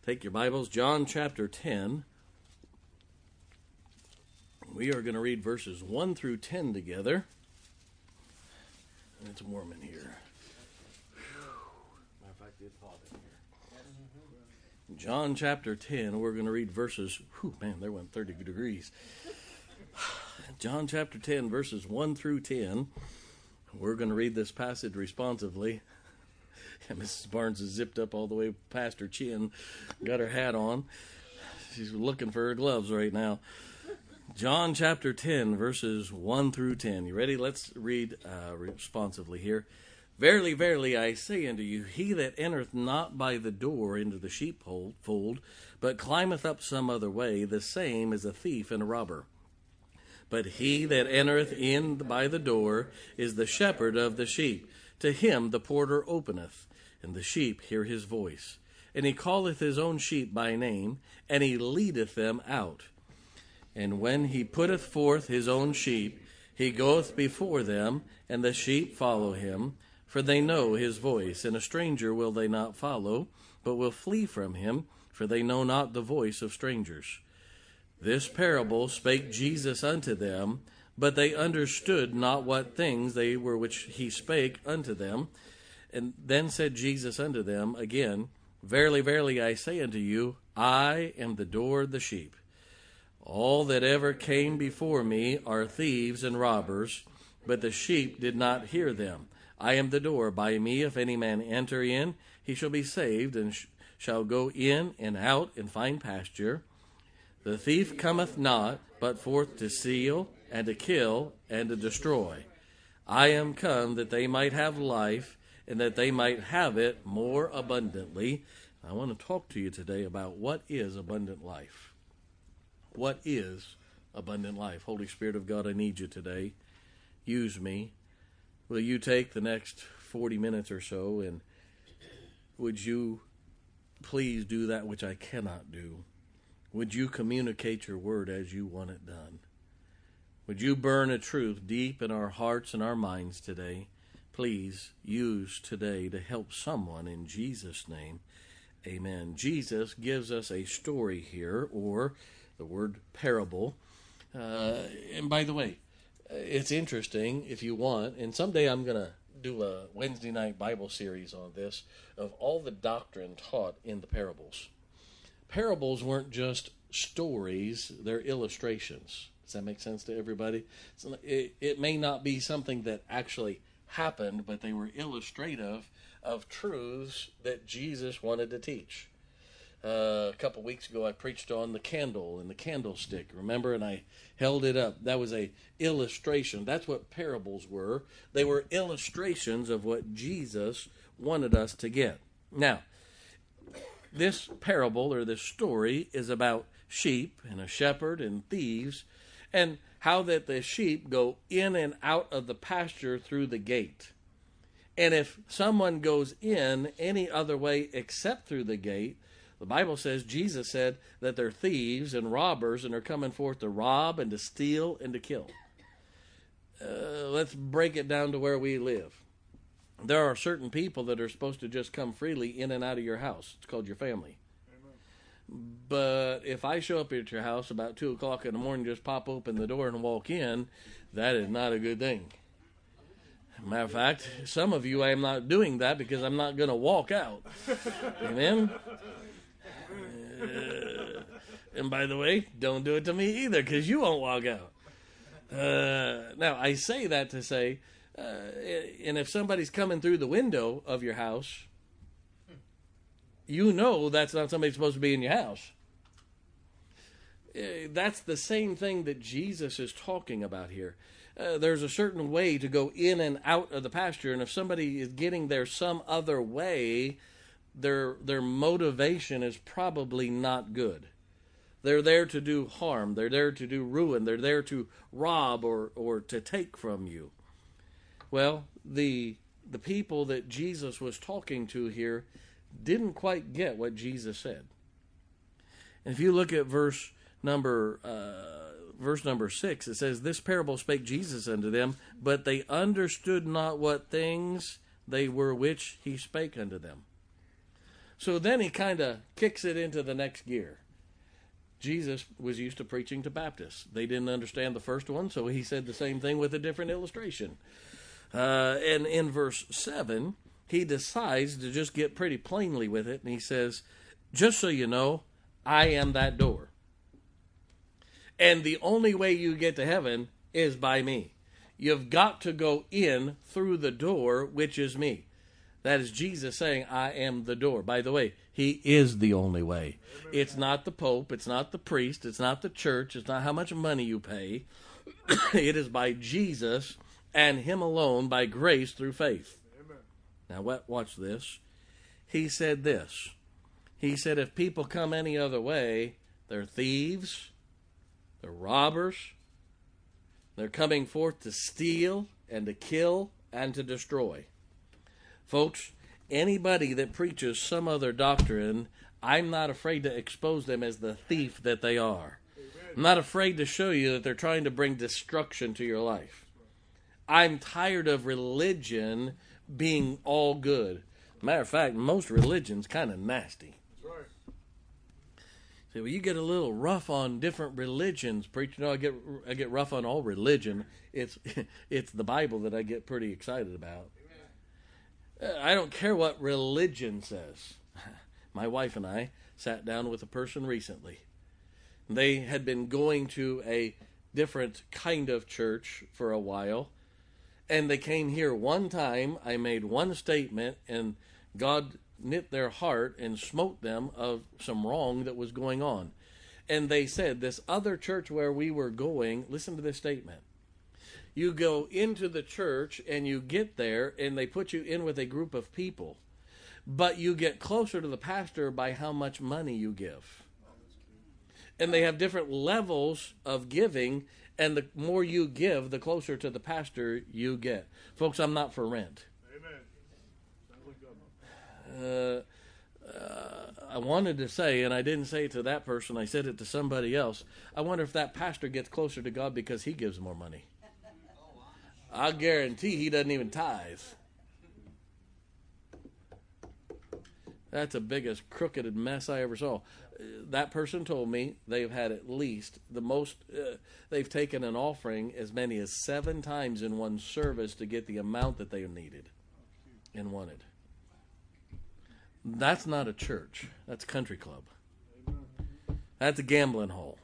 Take your Bibles, John chapter 10. We are going to read verses 1 through 10 together. It's warm in here. Matter of fact, it's hot in here. John chapter 10, we're going to read verses, there went 30 degrees. John chapter 10, verses 1 through 10. We're going to read this passage responsively. Mrs. Barnes is zipped up all the way past her chin, got her hat on. She's looking for her gloves right now. John chapter 10, verses 1 through 10. You ready? Let's read responsively here. Verily, verily, I say unto you, he that entereth not by the door into the sheepfold, but climbeth up some other way, the same is a thief and a robber. But he that entereth in by the door is the shepherd of the sheep. To him the porter openeth, and the sheep hear his voice. And he calleth his own sheep by name, and he leadeth them out. And when he putteth forth his own sheep, he goeth before them, and the sheep follow him, for they know his voice. And a stranger will they not follow, but will flee from him, for they know not the voice of strangers. This parable spake Jesus unto them, but they understood not what things they were which he spake unto them. And then said Jesus unto them again, Verily, verily, I say unto you, I am the door of the sheep. All that ever came before me are thieves and robbers, but the sheep did not hear them. I am the door. By me, if any man enter in, he shall be saved, and shall go in and out and find pasture. The thief cometh not, but forth to steal, and to kill, and to destroy. I am come that they might have life, and that they might have it more abundantly. I want to talk to you today about what is abundant life. What is abundant life? Holy Spirit of God, I need you today. Use me. Will you take the next 40 minutes or so, and would you please do that which I cannot do? Would you communicate your word as you want it done? Would you burn a truth deep in our hearts and our minds today? Please use today to help someone in Jesus' name. Amen. Jesus gives us a story here, or the word parable. And by the way, it's interesting if you want, and someday I'm going to do a Wednesday night Bible series on this, of all the doctrine taught in the parables. Parables weren't just stories, they're illustrations. Does that make sense to everybody? So it may not be something that actually happened, but they were illustrative of truths that Jesus wanted to teach. A couple weeks ago, I preached on the candle and the candlestick, remember? And I held it up. That was a illustration. That's what parables were. They were illustrations of what Jesus wanted us to get. Now, this parable or this story is about sheep and a shepherd and thieves, and how that the sheep go in and out of the pasture through the gate. And if someone goes in any other way except through the gate, the Bible says, Jesus said that they're thieves and robbers and are coming forth to rob and to steal and to kill. Let's break it down to where we live. There are certain people that are supposed to just come freely in and out of your house. It's called your family. But if I show up at your house about 2 o'clock in the morning, just pop open the door and walk in, that is not a good thing. Matter of fact, some of you, I am not doing that because I'm not going to walk out. Amen? And by the way, don't do it to me either because you won't walk out. Now, I say that to say, and if somebody's coming through the window of your house, you know that's not somebody supposed to be in your house. That's the same thing that Jesus is talking about here. There's a certain way to go in and out of the pasture, and if somebody is getting there some other way, their motivation is probably not good. They're there to do harm. They're there to do ruin. They're there to rob or to take from you. Well, the people that Jesus was talking to here didn't quite get what Jesus said. And if you look at verse number 6, it says, This parable spake Jesus unto them, but they understood not what things they were which he spake unto them. So then he kind of kicks it into the next gear. Jesus was used to preaching to Baptists. They didn't understand the first one, so he said the same thing with a different illustration. And in verse 7, he decides to just get pretty plainly with it, and he says, just so you know, I am that door. And the only way you get to heaven is by me. You've got to go in through the door, which is me. That is Jesus saying, I am the door. By the way, he is the only way. It's not the Pope. It's not the priest. It's not the church. It's not how much money you pay. It is by Jesus and him alone, by grace through faith. Amen. Now, watch this. He said this. He said, if people come any other way, they're thieves, they're robbers, they're coming forth to steal and to kill and to destroy. Folks, anybody that preaches some other doctrine, I'm not afraid to expose them as the thief that they are. Amen. I'm not afraid to show you that they're trying to bring destruction to your life. I'm tired of religion being all good. Matter of fact, most religion's kind of nasty. That's right. See, well, you get a little rough on different religions, preacher. No, I get rough on all religion. It's the Bible that I get pretty excited about. I don't care what religion says. My wife and I sat down with a person recently. They had been going to a different kind of church for a while, and they came here one time. I made one statement, and God knit their heart and smote them of some wrong that was going on. And they said, this other church where we were going, listen to this statement. You go into the church and you get there and they put you in with a group of people, but you get closer to the pastor by how much money you give. And they have different levels of giving, and the more you give, the closer to the pastor you get. Folks, I'm not for rent. Amen. I wanted to say, and I didn't say it to that person, I said it to somebody else, I wonder if that pastor gets closer to God because he gives more money. I guarantee he doesn't even tithe. That's the biggest crooked mess I ever saw. That person told me they've had at least the most, they've taken an offering as many as 7 times in one service to get the amount that they needed and wanted. That's not a church. That's a country club. That's a gambling hall.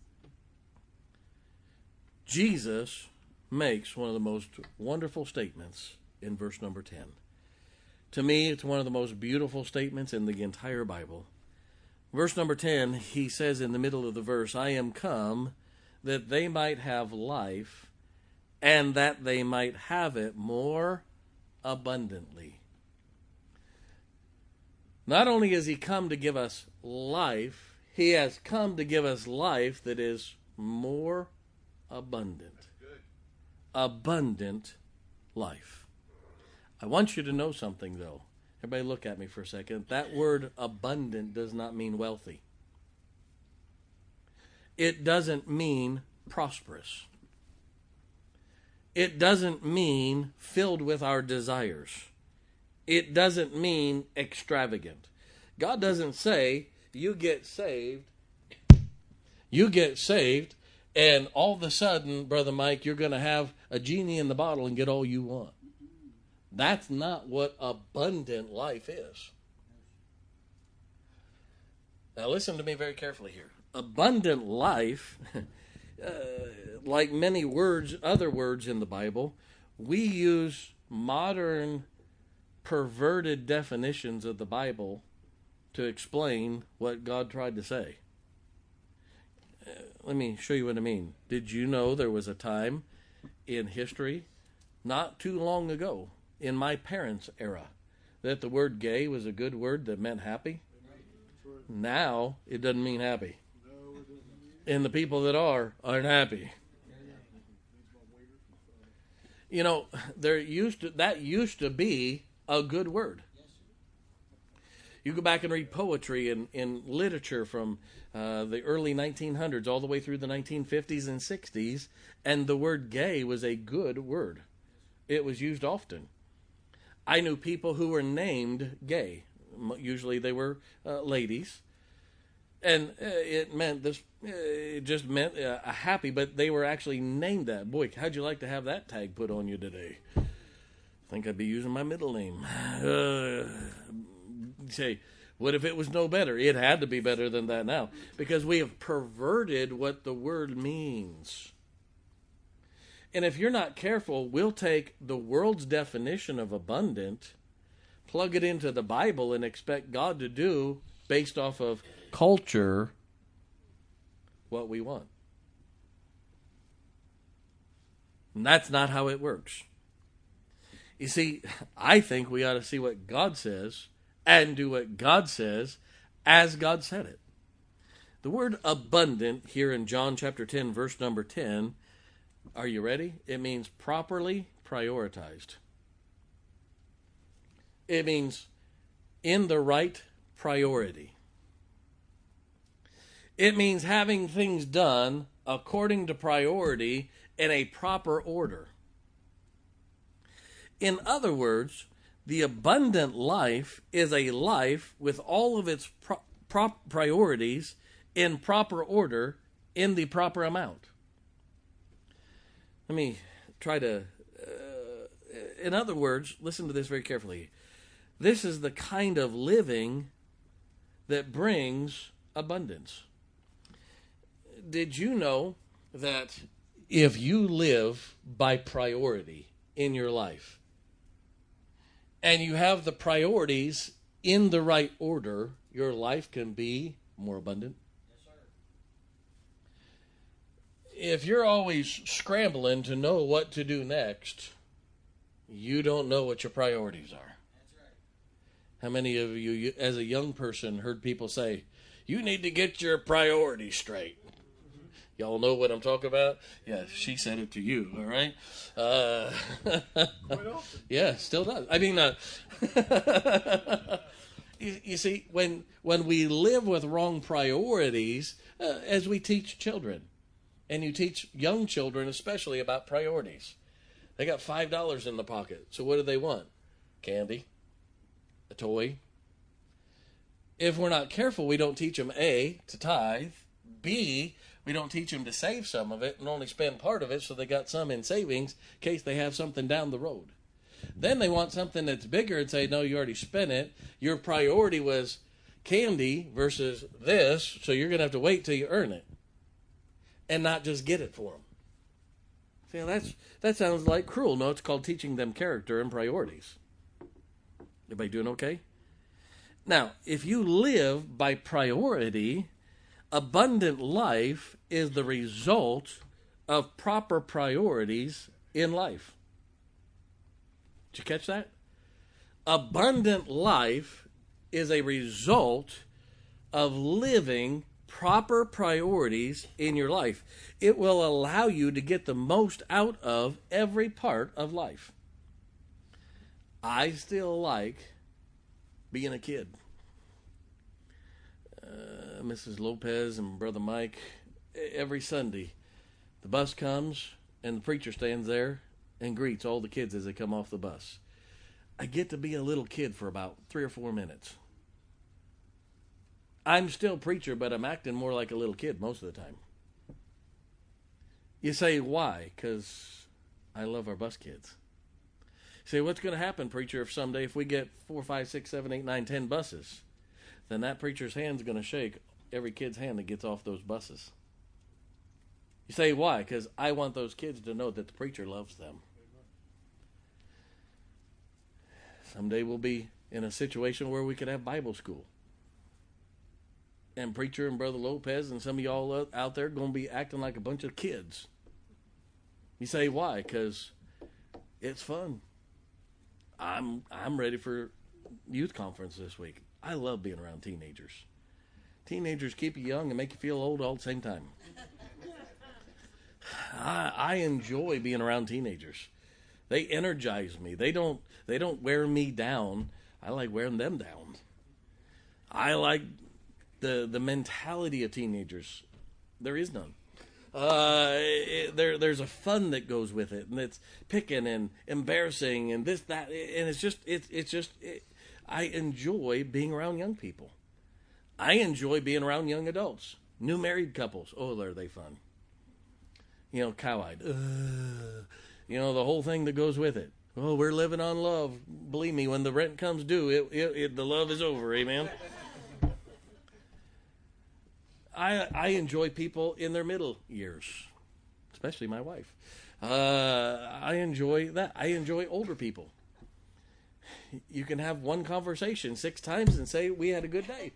Jesus makes one of the most wonderful statements in verse number 10. To me, it's one of the most beautiful statements in the entire Bible. Verse number 10, he says in the middle of the verse, I am come that they might have life and that they might have it more abundantly. Not only has he come to give us life, he has come to give us life that is more abundant. Abundant life. I want you to know something, though. Everybody look at me for a second. That word abundant does not mean wealthy. It doesn't mean prosperous. It doesn't mean filled with our desires. It doesn't mean extravagant. God doesn't say, you get saved, and all of a sudden, Brother Mike, you're going to have a genie in the bottle and get all you want. That's not what abundant life is. Now listen to me very carefully here. Abundant life, like many words, other words in the Bible, we use modern perverted definitions of the Bible to explain what God tried to say. Let me show you what I mean. Did you know there was a time in history, not too long ago, in my parents' era, that the word gay was a good word that meant happy? Now, it doesn't mean happy. And the people that aren't happy. You know, that used to be a good word. You go back and read poetry in literature from the early 1900s all the way through the 1950s and 60s, and the word gay was a good word. It was used often. I knew people who were named gay. Usually they were ladies. And it meant this. It just meant a happy, but they were actually named that. Boy, how'd you like to have that tag put on you today? I think I'd be using my middle name. Say, what if it was no better? It had to be better than that now, because we have perverted what the word means. And if you're not careful, we'll take the world's definition of abundant, plug it into the Bible, and expect God to do, based off of culture, what we want. And that's not how it works. You see, I think we ought to see what God says and do what God says as God said it. The word abundant here in John chapter 10, verse number 10, are you ready? It means properly prioritized. It means in the right priority. It means having things done according to priority in a proper order. In other words, the abundant life is a life with all of its priorities in proper order in the proper amount. Let me try to, in other words, listen to this very carefully. This is the kind of living that brings abundance. Did you know that if you live by priority in your life, and you have the priorities in the right order, your life can be more abundant? Yes, sir. If you're always scrambling to know what to do next, you don't know what your priorities are. That's right. How many of you, as a young person, heard people say, you need to get your priorities straight? Y'all know what I'm talking about? Yeah, she said it to you, all right? Quite often. Yeah, still does. I mean, you see, when we live with wrong priorities, as we teach children, and you teach young children especially about priorities. They got $5 in the pocket, so what do they want? Candy, a toy. If we're not careful, we don't teach them, A, to tithe, B, we don't teach them to save some of it and only spend part of it so they got some in savings in case they have something down the road. Then they want something that's bigger and say, no, you already spent it. Your priority was candy versus this, so you're going to have to wait till you earn it and not just get it for them. See, that sounds like cruel. No, it's called teaching them character and priorities. Everybody doing okay? Now, if you live by priority, abundant life is the result of proper priorities in life. Did you catch that? Abundant life is a result of living proper priorities in your life. It will allow you to get the most out of every part of life. I still like being a kid. Mrs. Lopez and Brother Mike, every Sunday, the bus comes and the preacher stands there and greets all the kids as they come off the bus. I get to be a little kid for about 3 or 4 minutes. I'm still preacher, but I'm acting more like a little kid most of the time. You say, why? Because I love our bus kids. You say, what's going to happen, preacher, if someday if we get 4, 5, 6, 7, 8, 9, 10 buses? Then that preacher's hand's going to shake every kid's hand that gets off those buses. You say, why? Because I want those kids to know that the preacher loves them. Someday we'll be in a situation where we could have Bible school. And preacher and Brother Lopez and some of y'all out there going to be acting like a bunch of kids. You say, why? Because it's fun. I'm ready for youth conference this week. I love being around teenagers. Teenagers keep you young and make you feel old all at the same time. I enjoy being around teenagers. They energize me. They don't wear me down. I like wearing them down. I like the mentality of teenagers. There is none. There's a fun that goes with it, and it's picking and embarrassing and this that, and it's just I enjoy being around young people. I enjoy being around young adults. New married couples. Oh, are they fun. You know, cow-eyed. You know, the whole thing that goes with it. Oh, we're living on love. Believe me, when the rent comes due, the love is over. Amen. I enjoy people in their middle years, especially my wife. I enjoy that. I enjoy older people. You can have one conversation 6 times and say, we had a good day.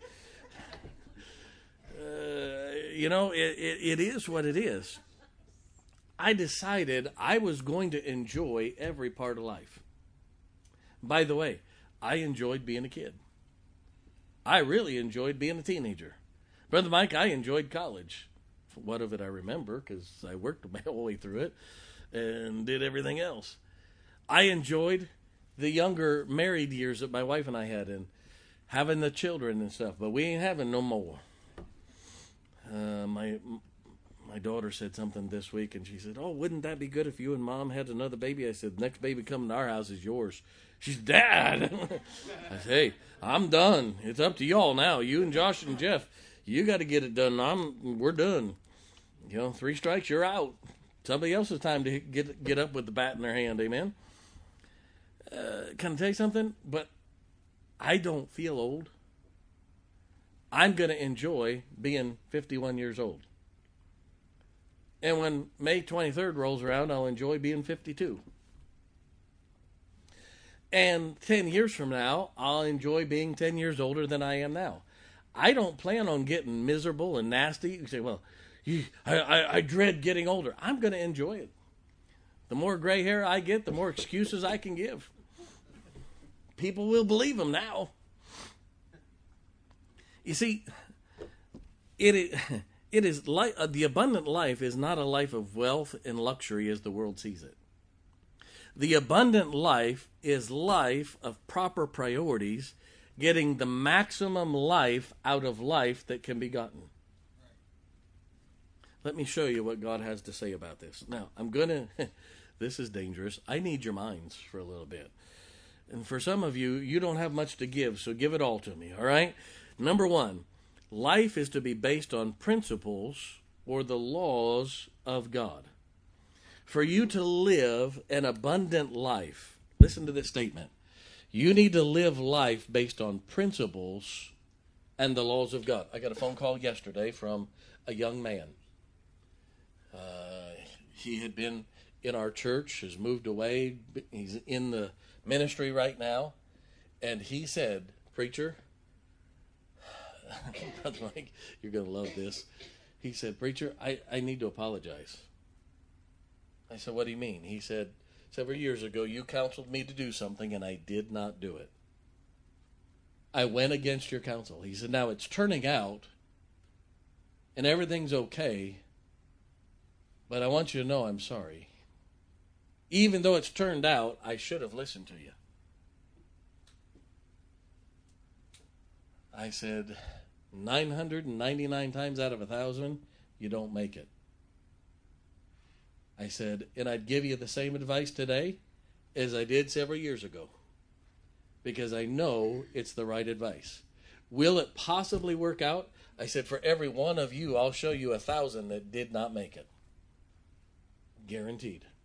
You know, it is what it is. I decided I was going to enjoy every part of life. By the way, I enjoyed being a kid. I really enjoyed being a teenager. Brother Mike, I enjoyed college. What of it I remember, because I worked my whole way through it and did everything else. I enjoyed the younger married years that my wife and I had and having the children and stuff, but we ain't having no more. My daughter said something this week, and she said, oh, wouldn't that be good if you and Mom had another baby? I said, next baby coming to our house is yours. She's, Dad! I said, hey, I'm done. It's up to y'all now. You and Josh and Jeff, you got to get it done. We're done. You know, 3 strikes, you're out. Somebody else's time to get up with the bat in their hand, amen? Can I tell you something? But I don't feel old. I'm going to enjoy being 51 years old. And when May 23rd rolls around, I'll enjoy being 52. And 10 years from now, I'll enjoy being 10 years older than I am now. I don't plan on getting miserable and nasty. You say, well, I dread getting older. I'm going to enjoy it. The more gray hair I get, the more excuses I can give. People will believe them now. You see, it is the abundant life is not a life of wealth and luxury as the world sees it. The abundant life is life of proper priorities, getting the maximum life out of life that can be gotten. Let me show you what God has to say about this. Now, this is dangerous. I need your minds for a little bit. And for some of you, you don't have much to give, so give it all to me, all right? Number 1, life is to be based on principles or the laws of God. For you to live an abundant life, listen to this statement. You need to live life based on principles and the laws of God. I got a phone call yesterday from a young man. He had been in our church, has moved away. He's in the ministry right now. And he said, preacher, Brother Mike, you're going to love this. He said, preacher, I need to apologize. I said, what do you mean? He said, several years ago, you counseled me to do something, and I did not do it. I went against your counsel. He said, now it's turning out, and everything's okay, but I want you to know I'm sorry. Even though it's turned out, I should have listened to you. I said, 999 times out of 1,000, you don't make it. I said, and I'd give you the same advice today as I did several years ago, because I know it's the right advice. Will it possibly work out? I said, for every one of you, I'll show you 1,000 that did not make it. Guaranteed.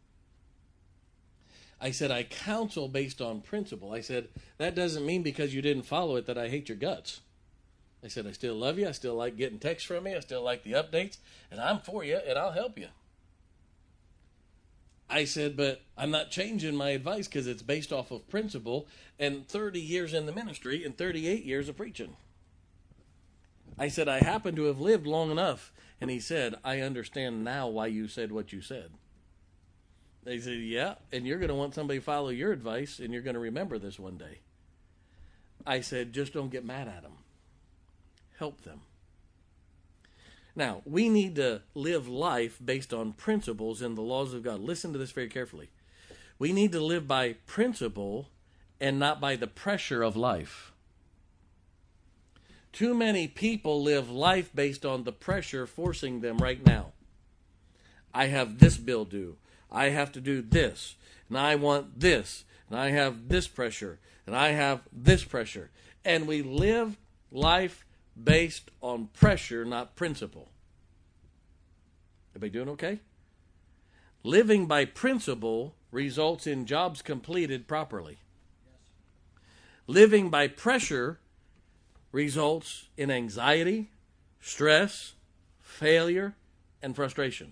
I said, I counsel based on principle. I said, that doesn't mean because you didn't follow it that I hate your guts. I said, I still love you. I still like getting texts from you. I still like the updates. And I'm for you, and I'll help you. I said, but I'm not changing my advice because it's based off of principle and 30 years in the ministry and 38 years of preaching. I said, I happen to have lived long enough. And he said, I understand now why you said what you said. They said, yeah, and you're going to want somebody to follow your advice, and you're going to remember this one day. I said, just don't get mad at them. Help them. Now, we need to live life based on principles and the laws of God. Listen to this very carefully. We need to live by principle and not by the pressure of life. Too many people live life based on the pressure forcing them right now. I have this bill due. I have to do this. And I want this. and I have this pressure, and I have this pressure. And we live life based on pressure, not principle. Everybody doing okay? Living by principle results in jobs completed properly. Living by pressure results in anxiety, stress, failure, and frustration.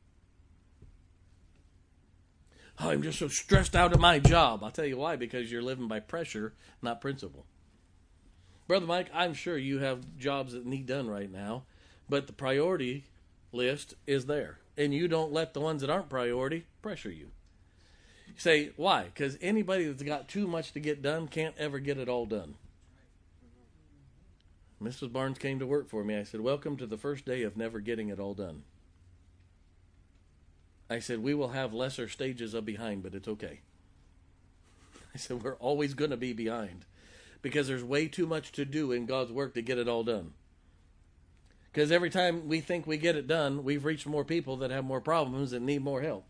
Oh, I'm just so stressed out at my job. I'll tell you why, because you're living by pressure, not principle. Brother Mike, I'm sure you have jobs that need done right now, but the priority list is there. And you don't let the ones that aren't priority pressure you. You say, why? Because anybody that's got too much to get done can't ever get it all done. Mrs. Barnes came to work for me. I said, welcome to the first day of never getting it all done. I said, we will have lesser stages of behind, but it's okay. I said, we're always going to be behind because there's way too much to do in God's work to get it all done. Because every time we think we get it done, we've reached more people that have more problems and need more help.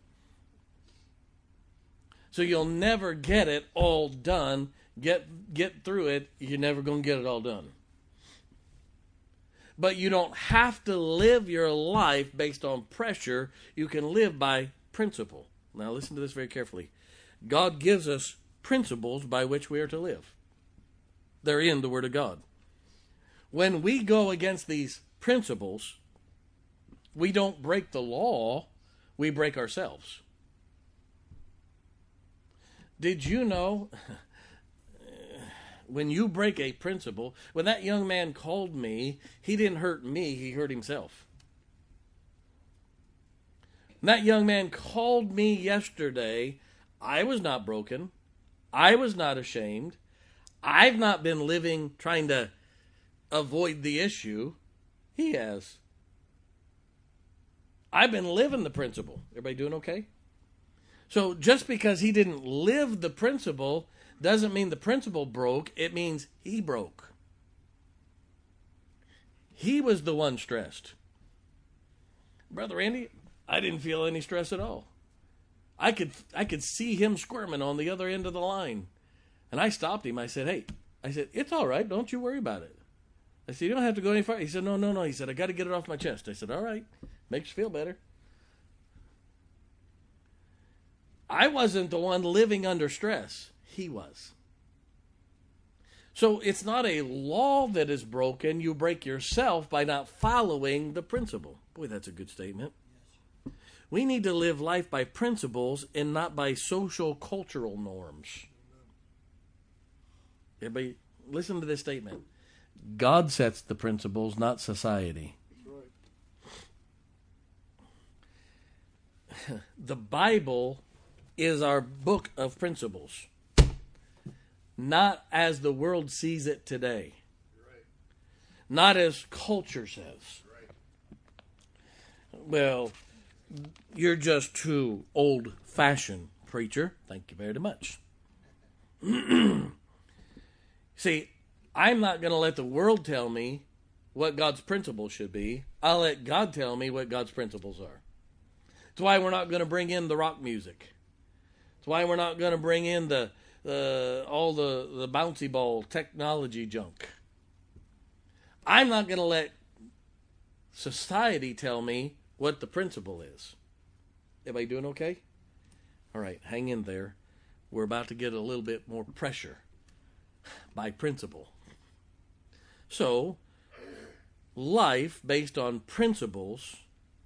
So you'll never get it all done. Get through it. You're never going to get it all done. But you don't have to live your life based on pressure. You can live by principle. Now listen to this very carefully. God gives us principles by which we are to live. They're in the Word of God. When we go against these principles, we don't break the law, we break ourselves. Did you know, when you break a principle, when that young man called me, he didn't hurt me, he hurt himself. When that young man called me yesterday, I was not broken. I was not ashamed. I've not been living trying to avoid the issue. He has. I've been living the principle. Everybody doing okay? So just because he didn't live the principle doesn't mean the principle broke. It means he broke. He was the one stressed. Brother Andy, I didn't feel any stress at all. I could see him squirming on the other end of the line. And I stopped him. I said, hey, it's all right. Don't you worry about it. I said, you don't have to go any farther. He said, no. He said, I got to get it off my chest. I said, all right. Makes you feel better. I wasn't the one living under stress. He was. So it's not a law that is broken. You break yourself by not following the principle. Boy, that's a good statement. We need to live life by principles and not by social cultural norms. Everybody, listen to this statement. God sets the principles, not society. Right. The Bible is our book of principles, not as the world sees it today, right. Not as culture says. Right. Well, you're just too old-fashioned, preacher. Thank you very much. See, I'm not going to let the world tell me what God's principles should be. I'll let God tell me what God's principles are. That's why we're not going to bring in the rock music. That's why we're not going to bring in all the bouncy ball technology junk. I'm not going to let society tell me what the principle is. Everybody doing okay? All right, hang in there. We're about to get a little bit more pressure by principle. So, life based on principles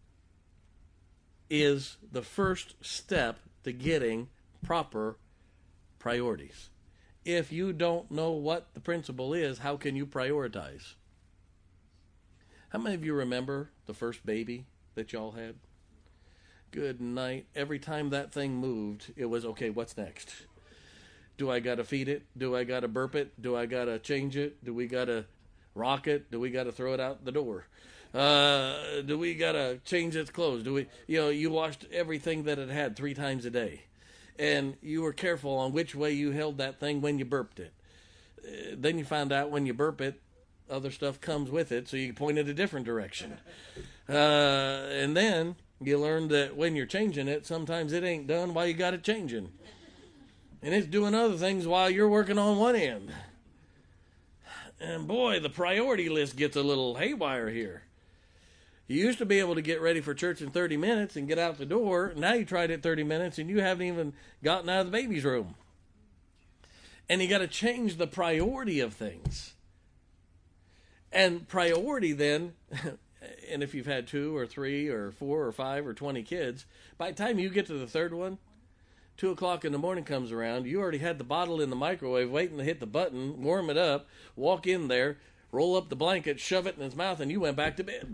is the first step to getting proper priorities. If you don't know what the principle is, how can you prioritize? How many of you remember the first baby that y'all had? Good night. Every time that thing moved, it was, okay, what's next? Do I got to feed it? Do I got to burp it? Do I got to change it? Do we got to rock it? Do we got to throw it out the door? Do we got to change its clothes? You washed everything that it had 3 times a day. And you were careful on which way you held that thing when you burped it. Then you found out when you burp it, other stuff comes with it, so you point it a different direction. And then you learn that when you're changing it, sometimes it ain't done while you got it changing. And it's doing other things while you're working on one end. And boy, the priority list gets a little haywire here. You used to be able to get ready for church in 30 minutes and get out the door. Now you tried it 30 minutes and you haven't even gotten out of the baby's room. And you got to change the priority of things. And priority then, and if you've had 2 or 3 or 4 or 5 or 20 kids, by the time you get to the third one, 2 o'clock in the morning comes around, you already had the bottle in the microwave waiting to hit the button, warm it up, walk in there, roll up the blanket, shove it in his mouth, and you went back to bed.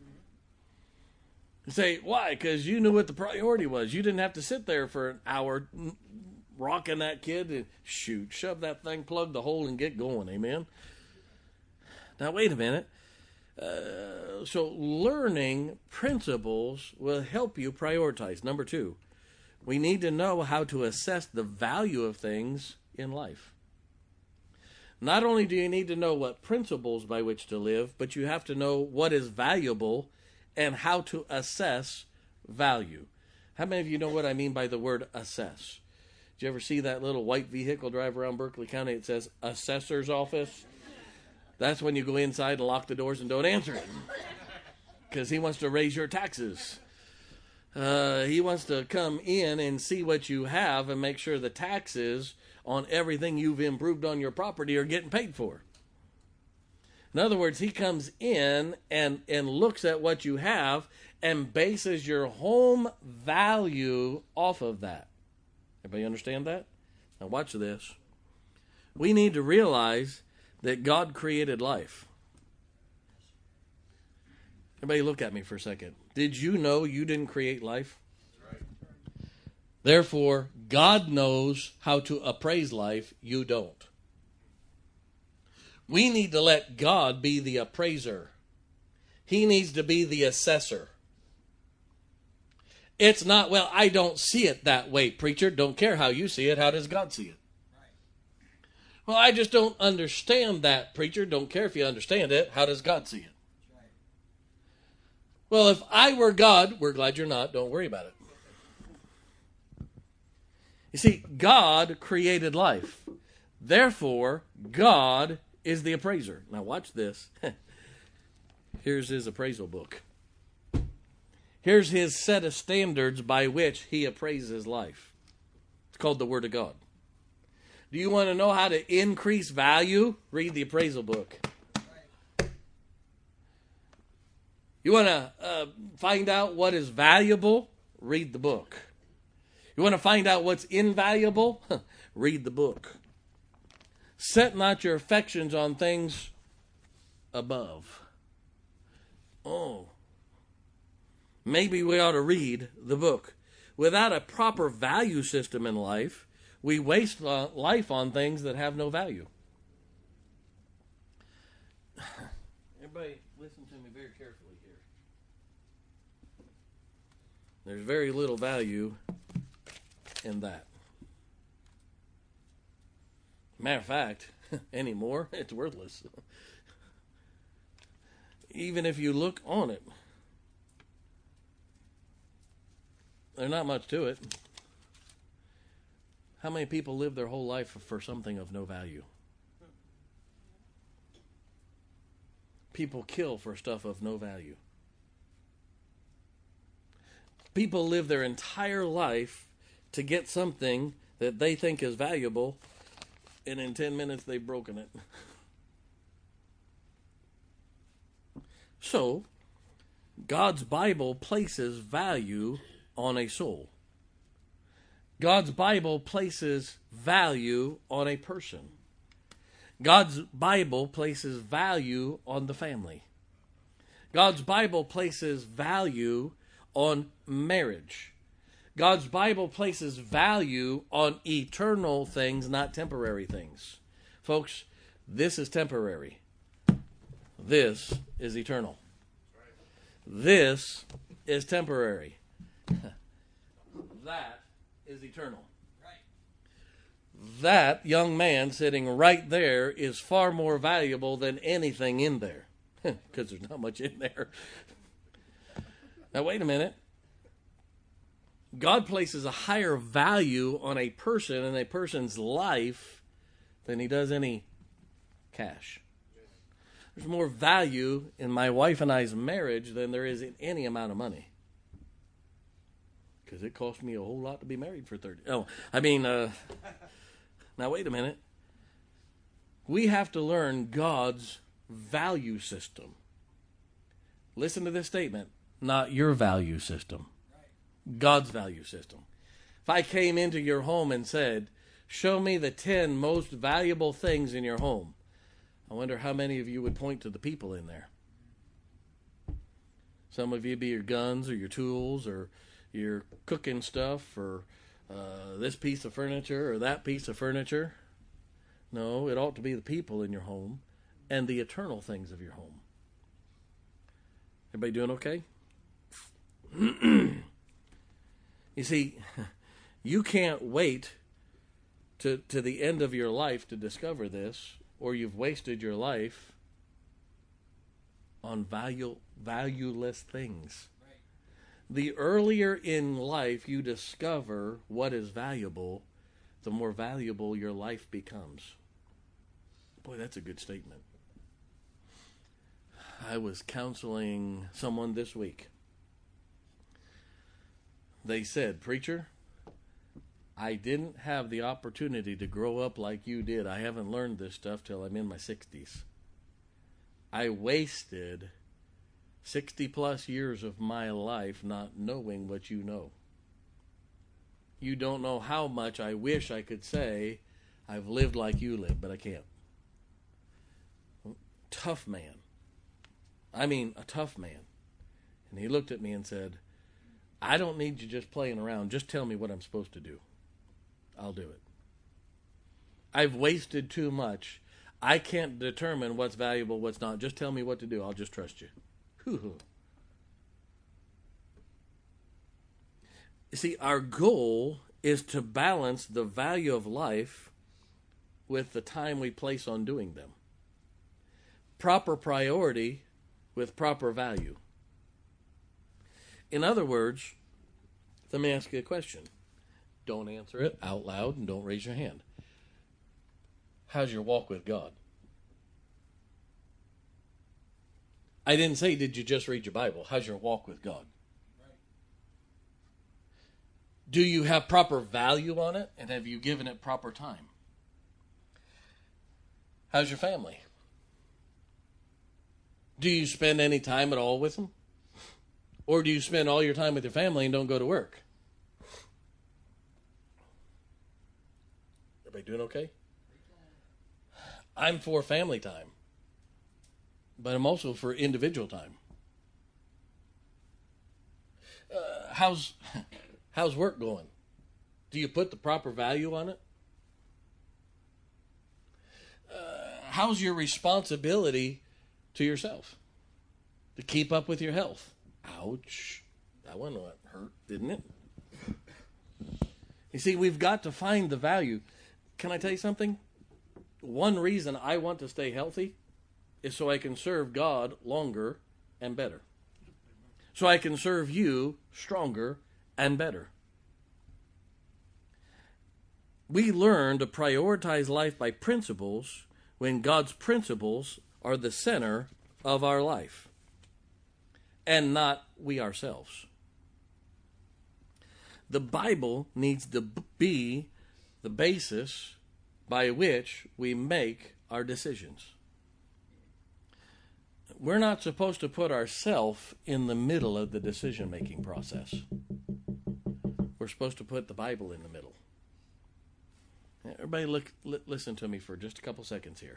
You say, why? Because you knew what the priority was. You didn't have to sit there for an hour rocking that kid and shove that thing, plug the hole, and get going. Amen? Now, wait a minute. So learning principles will help you prioritize. Number 2, we need to know how to assess the value of things in life. Not only do you need to know what principles by which to live, but you have to know what is valuable and how to assess value. How many of you know what I mean by the word assess? Did you ever see that little white vehicle drive around Berkeley County? It says assessor's office. That's when you go inside and lock the doors and don't answer it. Because he wants to raise your taxes. He wants to come in and see what you have and make sure the taxes on everything you've improved on your property are getting paid for. In other words, he comes in and looks at what you have and bases your home value off of that. Everybody understand that? Now watch this. We need to realize that God created life. Everybody look at me for a second. Did you know you didn't create life? That's right. Therefore, God knows how to appraise life. You don't. We need to let God be the appraiser. He needs to be the assessor. It's not, well, I don't see it that way, preacher. Don't care how you see it. How does God see it? Right. Well, I just don't understand that, preacher. Don't care if you understand it. How does God see it? Right. Well, if I were God, we're glad you're not. Don't worry about it. You see, God created life. Therefore, God is the appraiser. Now watch this. Here's his appraisal book. Here's his set of standards by which he appraises life. It's called the Word of God. Do you want to know how to increase value? Read the appraisal book. You want to find out what is valuable? Read the book. You want to find out what's invaluable? Read the book. Set not your affections on things above. Oh, maybe we ought to read the book. Without a proper value system in life, we waste life on things that have no value. Everybody listen to me very carefully here. There's very little value in that. Matter of fact, anymore, it's worthless. Even if you look on it, there's not much to it. How many people live their whole life for something of no value? People kill for stuff of no value. People live their entire life to get something that they think is valuable, and in 10 minutes they've broken it. So, God's Bible places value on a soul. God's Bible places value on a person. God's Bible places value on the family. God's Bible places value on marriage. God's Bible places value on eternal things, not temporary things. Folks, this is temporary. This is eternal. This is temporary. That is eternal. That young man sitting right there is far more valuable than anything in there. Because there's not much in there. Now, wait a minute. God places a higher value on a person and a person's life than he does any cash. There's more value in my wife and I's marriage than there is in any amount of money. Because it cost me a whole lot to be married for 30. Oh, now wait a minute. We have to learn God's value system. Listen to this statement. Not your value system. God's value system. If I came into your home and said, show me the 10 most valuable things in your home, I wonder how many of you would point to the people in there. Some of you be your guns or your tools or your cooking stuff or this piece of furniture or that piece of furniture. No, it ought to be the people in your home and the eternal things of your home. Everybody doing okay? You see, you can't wait to the end of your life to discover this, or you've wasted your life on valueless things. Right. The earlier in life you discover what is valuable, the more valuable your life becomes. Boy, that's a good statement. I was counseling someone this week. They said, preacher, I didn't have the opportunity to grow up like you did. I haven't learned this stuff till I'm in my 60s. I wasted 60 plus years of my life not knowing what you know. You don't know how much I wish I could say I've lived like you live, but I can't. Tough man. I mean, a tough man. And he looked at me and said, I don't need you just playing around. Just tell me what I'm supposed to do. I'll do it. I've wasted too much. I can't determine what's valuable, what's not. Just tell me what to do. I'll just trust you. You see, our goal is to balance the value of life with the time we place on doing them. Proper priority with proper value. In other words, let me ask you a question. Don't answer it out loud and don't raise your hand. How's your walk with God? I didn't say, did you just read your Bible? How's your walk with God? Right. Do you have proper value on it? And have you given it proper time? How's your family? Do you spend any time at all with them? Or do you spend all your time with your family and don't go to work? Everybody doing okay? I'm for family time. But I'm also for individual time. How's work going? Do you put the proper value on it? How's your responsibility to yourself? To keep up with your health? Ouch. That one hurt, didn't it? You see, we've got to find the value. Can I tell you something? One reason I want to stay healthy is so I can serve God longer and better. So I can serve you stronger and better. We learn to prioritize life by principles when God's principles are the center of our life and not we ourselves. The Bible needs to be the basis by which we make our decisions. We're not supposed to put ourselves in the middle of the decision-making process. We're supposed to put the Bible in the middle. Everybody listen to me for just a couple seconds here.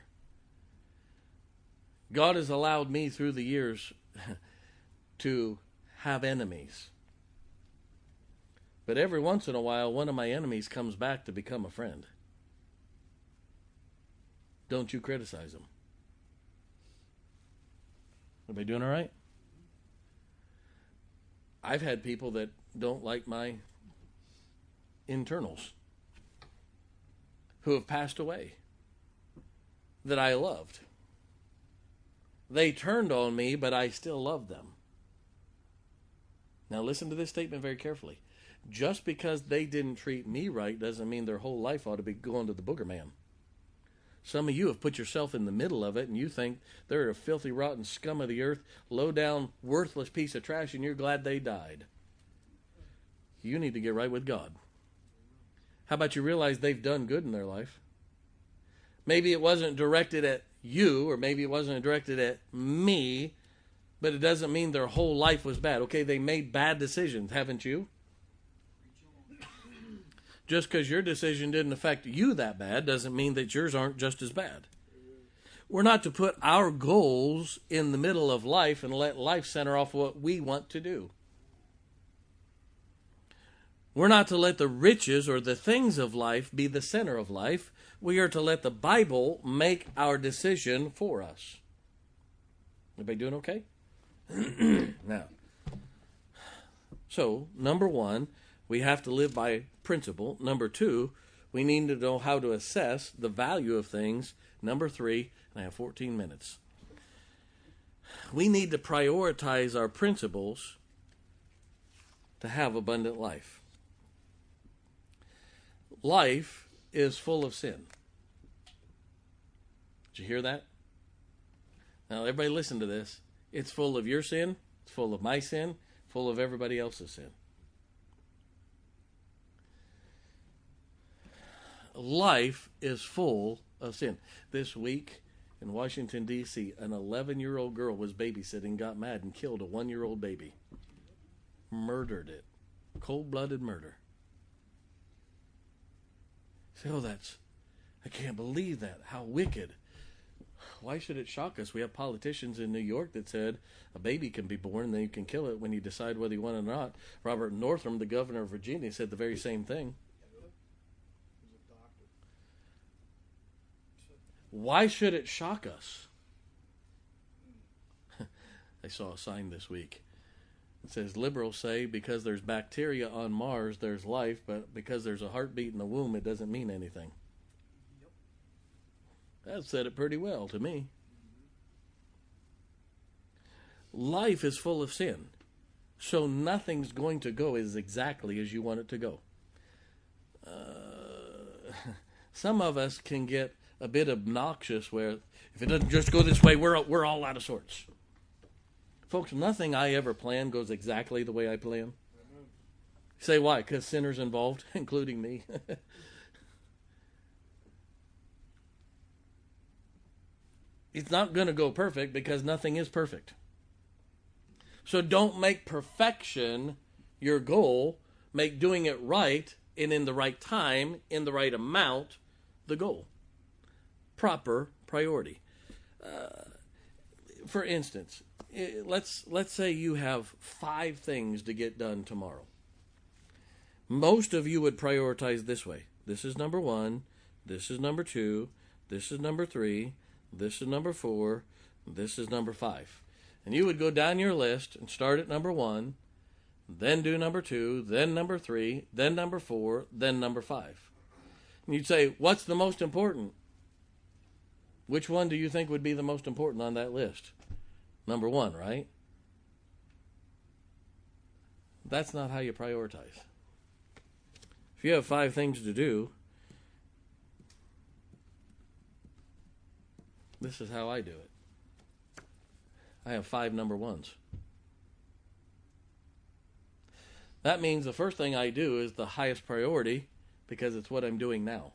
God has allowed me through the years to have enemies. But every once in a while, one of my enemies comes back to become a friend. Don't you criticize them. Everybody doing all right? I've had people that don't like my internals who have passed away that I loved. They turned on me, but I still loved them. Now listen to this statement very carefully. just because they didn't treat me right doesn't mean their whole life ought to be going to the booger man. Some of you have put yourself in the middle of it, and you think they're a filthy, rotten scum of the earth, low-down, worthless piece of trash, and you're glad they died. You need to get right with God. How about you realize they've done good in their life? Maybe it wasn't directed at you, or maybe it wasn't directed at me, but it doesn't mean their whole life was bad. Okay, they made bad decisions, haven't you? Just because your decision didn't affect you that bad doesn't mean that yours aren't just as bad. We're not to put our goals in the middle of life and let life center off what we want to do. We're not to let the riches or the things of life be the center of life. We are to let the Bible make our decision for us. Everybody doing okay? Now, so, number one, we have to live by principle. Number two, we need to know how to assess the value of things. Number three, and I have 14 minutes. We need to prioritize our principles to have abundant life. Life is full of sin. Did you hear that? Now, everybody listen to this. It's full of your sin. It's full of my sin. Full of everybody else's sin. Life is full of sin. This week in Washington, D.C., an 11-year-old girl was babysitting, got mad, and killed a 1-year-old baby. Murdered it. Cold-blooded murder. Say, I can't believe that. How wicked. Why should it shock us? We have politicians in New York that said a baby can be born and then you can kill it when you decide whether you want it or not. Robert Northam, the governor of Virginia, said the very same thing. Why should it shock us? I saw a sign this week. It says, liberals say because there's bacteria on Mars, there's life, but because there's a heartbeat in the womb, it doesn't mean anything. That said it pretty well to me. Life is full of sin, so nothing's going to go as exactly as you want it to go. Some of us can get a bit obnoxious where if it doesn't just go this way, we're all out of sorts. Folks, nothing I ever plan goes exactly the way I plan. Say why? Because sinners involved, including me. It's not going to go perfect because nothing is perfect. So don't make perfection your goal. Make doing it right and in the right time, in the right amount, the goal. Proper priority. For instance, let's say you have 5 things to get done tomorrow. Most of you would prioritize this way. This is number 1. This is number 2. This is number 3. This is number 4. This is number 5. And you would go down your list and start at number 1, then do number 2, then number 3, then number 4, then number 5. And you'd say, what's the most important? Which one do you think would be the most important on that list? Number 1, right? That's not how you prioritize. If you have 5 things to do, this is how I do it. I have 5 number 1s. That means the first thing I do is the highest priority because it's what I'm doing now.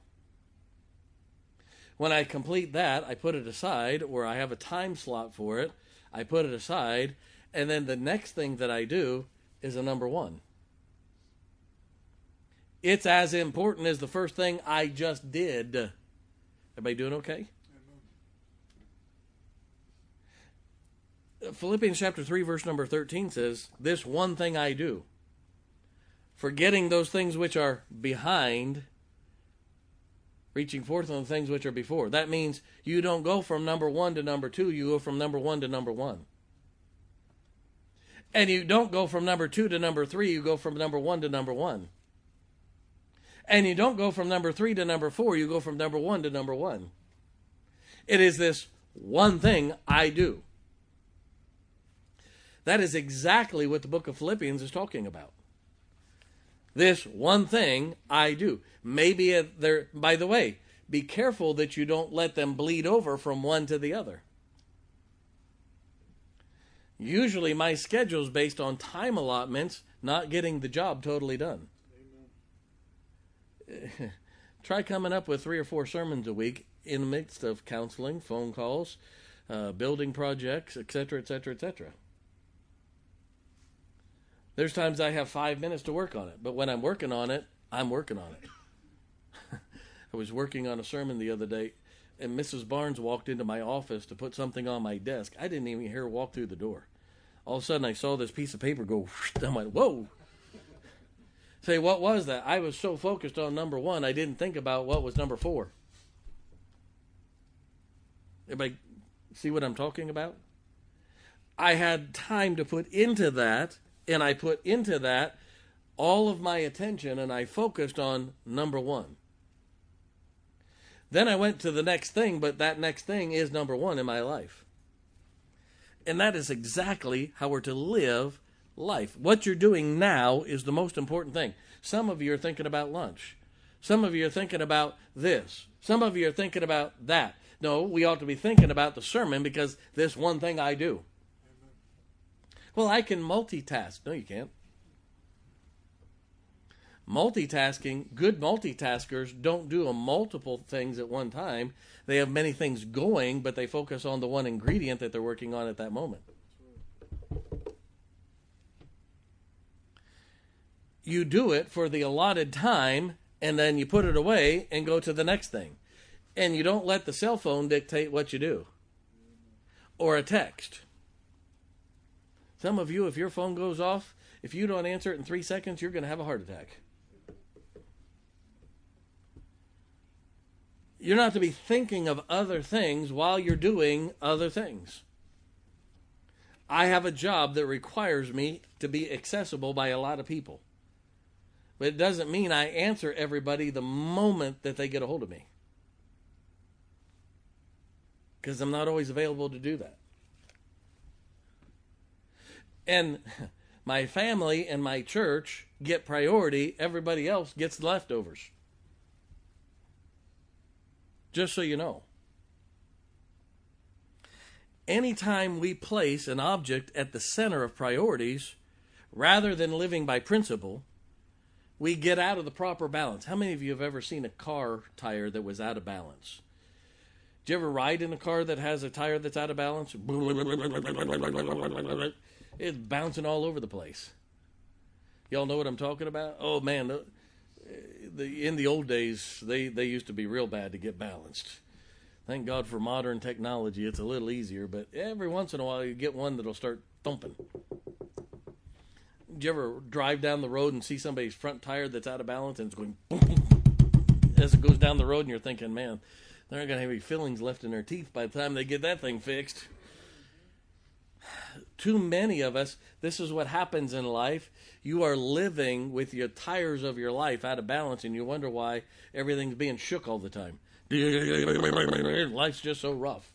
When I complete that, I put it aside, or I have a time slot for it. I put it aside, and then the next thing that I do is a number 1. It's as important as the first thing I just did. Everybody doing okay? Philippians chapter 3, verse number 13 says, this one thing I do, forgetting those things which are behind, reaching forth on the things which are before. That means you don't go from number 1 to number 2, you go from number 1 to number 1. And you don't go from number 2 to number 3, you go from number 1 to number 1. And you don't go from number 3 to number 4, you go from number 1 to number 1. It is this one thing I do. That is exactly what the book of Philippians is talking about. This one thing I do. Maybe there, by the way, be careful that you don't let them bleed over from one to the other. Usually my schedule is based on time allotments, not getting the job totally done. Try coming up with 3 or 4 sermons a week in the midst of counseling, phone calls, building projects, etc., etc., etc. There's times I have 5 minutes to work on it, but when I'm working on it, I'm working on it. I was working on a sermon the other day, and Mrs. Barnes walked into my office to put something on my desk. I didn't even hear her walk through the door. All of a sudden, I saw this piece of paper go, I went, whoa. Say, what was that? I was so focused on number 1, I didn't think about what was number 4. Everybody see what I'm talking about? I had time to put into that, and I put into that all of my attention, and I focused on number 1. Then I went to the next thing, but that next thing is number 1 in my life. And that is exactly how we're to live life. What you're doing now is the most important thing. Some of you are thinking about lunch. Some of you are thinking about this. Some of you are thinking about that. No, we ought to be thinking about the sermon because this one thing I do. Well, I can multitask. No, you can't. Multitasking, good multitaskers don't do multiple things at one time. They have many things going, but they focus on the one ingredient that they're working on at that moment. You do it for the allotted time, and then you put it away and go to the next thing. And you don't let the cell phone dictate what you do. Or a text. Some of you, if your phone goes off, if you don't answer it in 3 seconds, you're going to have a heart attack. You're not to be thinking of other things while you're doing other things. I have a job that requires me to be accessible by a lot of people. But it doesn't mean I answer everybody the moment that they get a hold of me. Because I'm not always available to do that. And my family and my church get priority. Everybody else gets the leftovers. Just so you know. Anytime we place an object at the center of priorities, rather than living by principle, we get out of the proper balance. How many of you have ever seen a car tire that was out of balance? Do you ever ride in a car that has a tire that's out of balance? It's bouncing all over the place. Y'all know what I'm talking about? Oh, man. In the old days, they used to be real bad to get balanced. Thank God for modern technology. It's a little easier, but every once in a while you get one that'll start thumping. Do you ever drive down the road and see somebody's front tire that's out of balance and it's going boom, boom, as it goes down the road and you're thinking, man, they're not going to have any fillings left in their teeth by the time they get that thing fixed. Too many of us, this is what happens in life. You are living with your tires of your life out of balance and you wonder why everything's being shook all the time. Life's just so rough.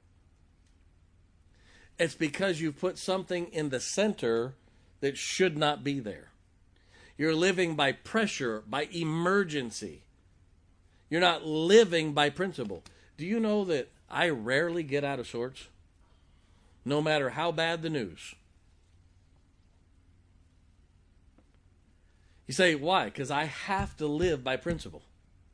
It's because you've put something in the center that should not be there. You're living by pressure, by emergency. You're not living by principle. Do you know that I rarely get out of sorts? No matter how bad the news. You say, why? Because I have to live by principle.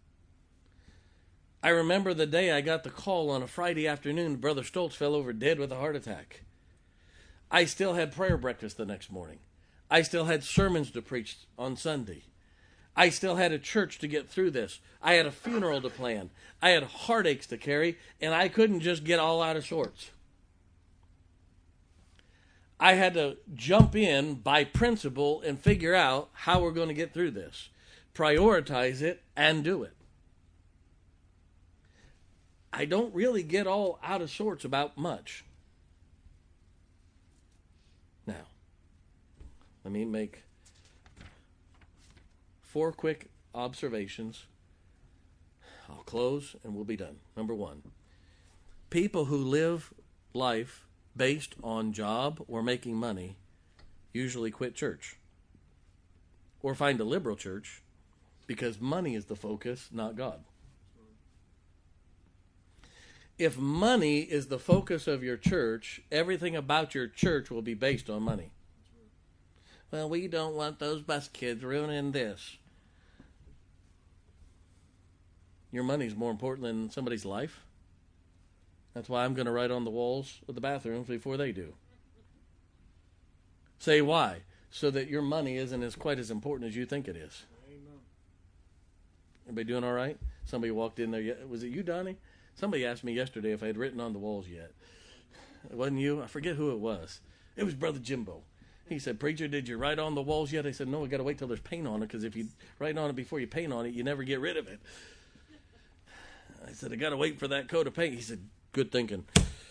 I remember the day I got the call on a Friday afternoon, Brother Stoltz fell over dead with a heart attack. I still had prayer breakfast the next morning. I still had sermons to preach on Sunday. I still had a church to get through this. I had a funeral to plan. I had heartaches to carry, and I couldn't just get all out of sorts. I had to jump in by principle and figure out how we're going to get through this. Prioritize it and do it. I don't really get all out of sorts about much. Now, let me make 4 quick observations. I'll close and we'll be done. Number 1, people who live life based on job or making money usually quit church. or find a liberal church, because money is the focus, not God. If money is the focus of your church, everything about your church will be based on money. Well, we don't want those bus kids ruining this. Your money's more important than somebody's life. That's why I'm going to write on the walls of the bathrooms before they do. Say why? So that your money isn't as quite as important as you think it is. Amen. Everybody doing all right? Somebody walked in there. Was it you, Donnie? Somebody asked me yesterday if I had written on the walls yet. It wasn't you? I forget who it was. It was Brother Jimbo. He said, "Preacher, did you write on the walls yet?" I said, "No, I got to wait till there's paint on it, because if you write on it before you paint on it, you never get rid of it." I said, "I got to wait for that coat of paint." He said, "Good thinking."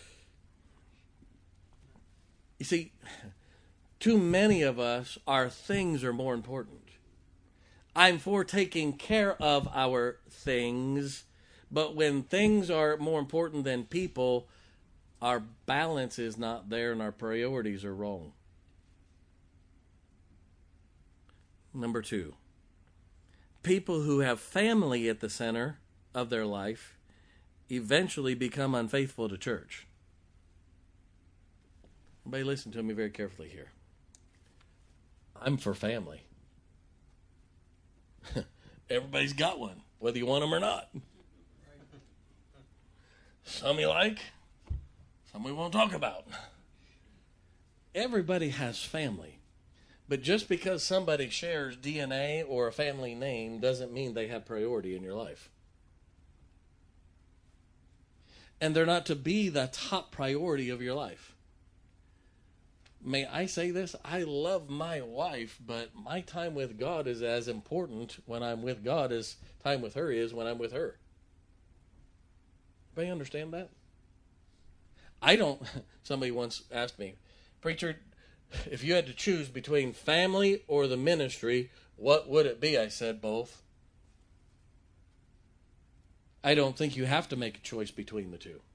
You see, too many of us, our things are more important. I'm for taking care of our things, but when things are more important than people, our balance is not there and our priorities are wrong. Number 2, people who have family at the center of their life eventually become unfaithful to church. Everybody listen to me very carefully here. I'm for family. Everybody's got one, whether you want them or not. Some you like, some we won't talk about. Everybody has family. But just because somebody shares DNA or a family name doesn't mean they have priority in your life. And they're not to be the top priority of your life. May I say this? I love my wife, but my time with God is as important when I'm with God as time with her is when I'm with her. Anybody understand that? Somebody once asked me, "Preacher, if you had to choose between family or the ministry, what would it be?" I said, "Both." I don't think you have to make a choice between the two.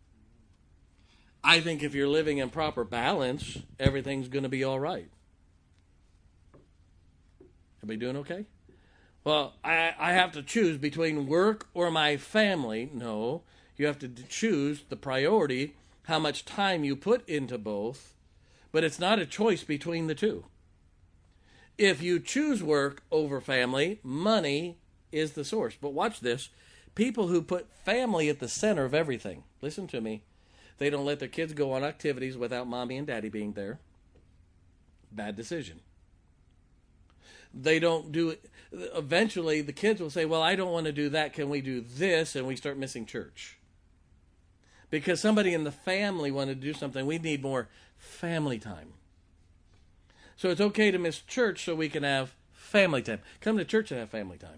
I think if you're living in proper balance, everything's going to be all right. Everybody doing okay? Well, I have to choose between work or my family. No, you have to choose the priority, how much time you put into both, but it's not a choice between the two. If you choose work over family, money is the source. But watch this. People who put family at the center of everything, listen to me, they don't let their kids go on activities without mommy and daddy being there. Bad decision. They don't do it. Eventually, the kids will say, "Well, I don't want to do that. Can we do this?" And we start missing church. Because somebody in the family wanted to do something, we need more family time. So it's okay to miss church so we can have family time. Come to church and have family time.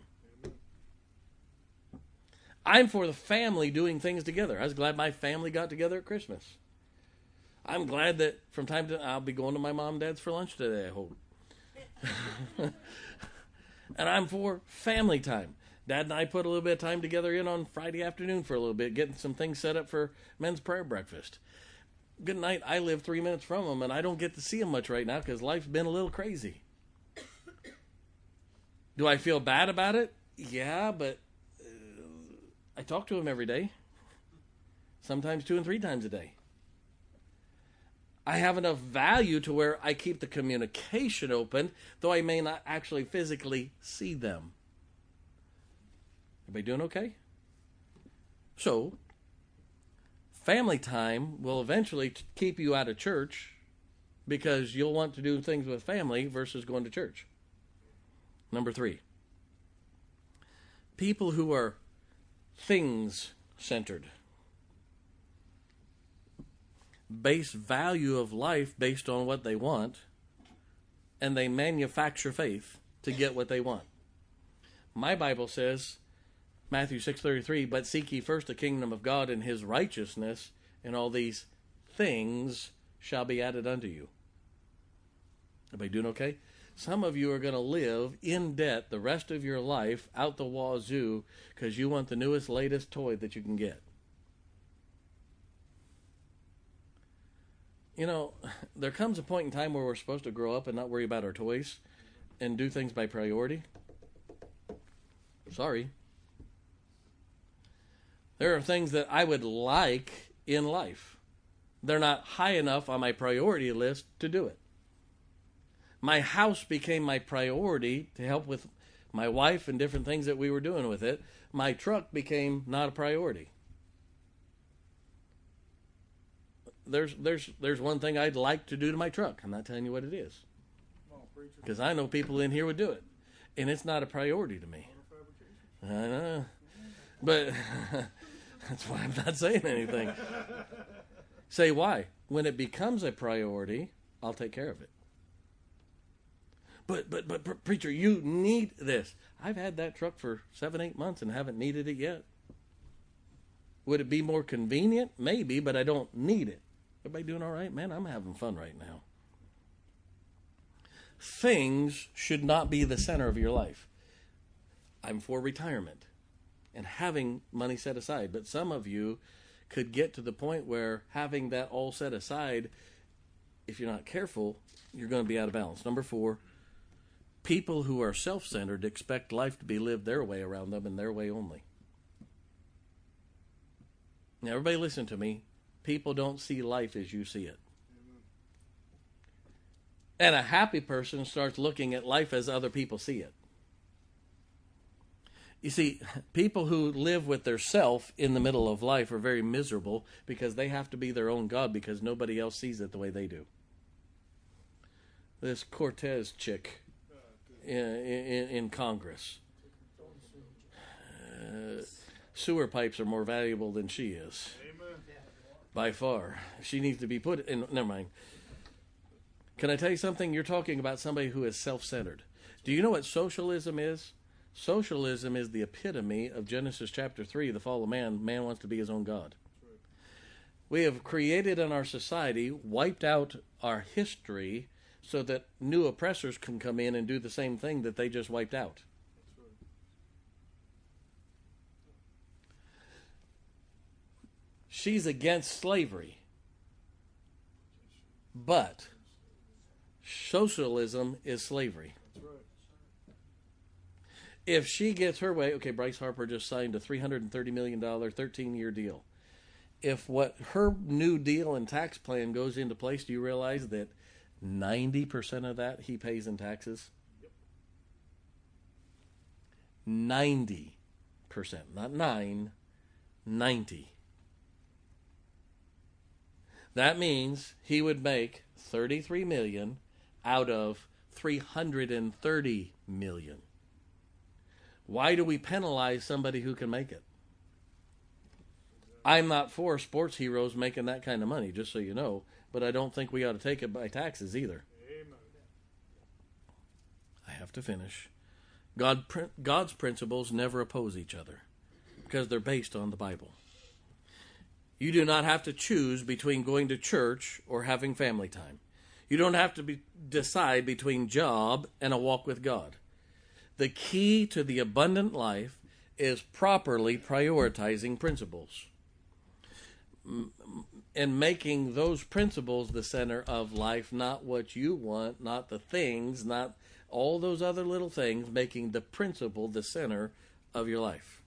I'm for the family doing things together. I was glad my family got together at Christmas. I'm glad that from time to time I'll be going to my mom and dad's for lunch today, I hope. And I'm for family time. Dad and I put a little bit of time together in on Friday afternoon for a little bit, getting some things set up for men's prayer breakfast. Good night. I live 3 minutes from them, and I don't get to see them much right now because life's been a little crazy. Do I feel bad about it? Yeah, but I talk to them every day. Sometimes 2 and 3 times a day. I have enough value to where I keep the communication open, though I may not actually physically see them. Everybody doing okay? So, family time will eventually keep you out of church because you'll want to do things with family versus going to church. Number 3. People who are things-centered. Base value of life based on what they want, and they manufacture faith to get what they want. My Bible says, Matthew 6:33, "But seek ye first the kingdom of God and his righteousness, and all these things shall be added unto you." Everybody doing okay? Some of you are going to live in debt the rest of your life out the wazoo because you want the newest, latest toy that you can get. You know, there comes a point in time where we're supposed to grow up and not worry about our toys. and do things by priority? Sorry. There are things that I would like in life. They're not high enough on my priority list to do it. My house became my priority to help with my wife and different things that we were doing with it. My truck became not a priority. There's one thing I'd like to do to my truck. I'm not telling you what it is, because I know people in here would do it, and it's not a priority to me. I know, but that's why I'm not saying anything. Say why? When it becomes a priority, I'll take care of it. But preacher, you need this. I've had that truck for 7-8 months and haven't needed it yet. Would it be more convenient? Maybe, but I don't need it. Everybody doing all right? Man, I'm having fun right now. Things should not be the center of your life. I'm for retirement and having money set aside. But some of you could get to the point where having that all set aside, if you're not careful, you're going to be out of balance. Number 4, people who are self-centered expect life to be lived their way around them and their way only. Now, everybody listen to me. People don't see life as you see it. And a happy person starts looking at life as other people see it. You see, people who live with their self in the middle of life are very miserable because they have to be their own God because nobody else sees it the way they do. This Cortez chick in Congress. Sewer pipes are more valuable than she is. By far. She needs to be put in. Never mind. Can I tell you something? You're talking about somebody who is self-centered. Do you know what socialism is? Socialism is the epitome of Genesis chapter 3, the fall of man. Man wants to be his own God. We have created in our society, wiped out our history so that new oppressors can come in and do the same thing that they just wiped out. She's against slavery. But socialism is slavery. If she gets her way, okay, Bryce Harper just signed a $330 million 13-year deal. If what her new deal and tax plan goes into place, do you realize that 90% of that he pays in taxes? 90%, not 9, 90. That means he would make $33 million out of $330 million. Why do we penalize somebody who can make it? I'm not for sports heroes making that kind of money, just so you know, but I don't think we ought to take it by taxes either. Amen. I have to finish. God's principles never oppose each other because they're based on the Bible. You do not have to choose between going to church or having family time. You don't have to decide between job and a walk with God. The key to the abundant life is properly prioritizing principles and making those principles the center of life, not what you want, not the things, not all those other little things, making the principle the center of your life.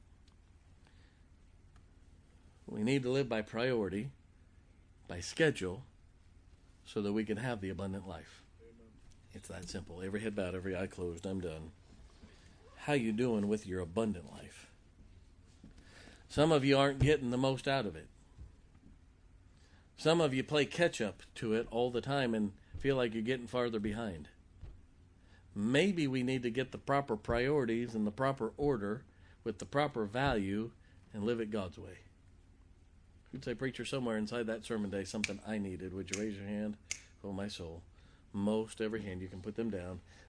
We need to live by priority, by schedule, so that we can have the abundant life. Amen. It's that simple. Every head bowed, every eye closed. I'm done. How you doing with your abundant life? Some of you aren't getting the most out of it. Some of you play catch up to it all the time and feel like you're getting farther behind. Maybe we need to get the proper priorities in the proper order with the proper value and live it God's way. You'd say, preacher, somewhere inside that sermon day, something I needed. Would you raise your hand? Oh, my soul. Most every hand. You can put them down.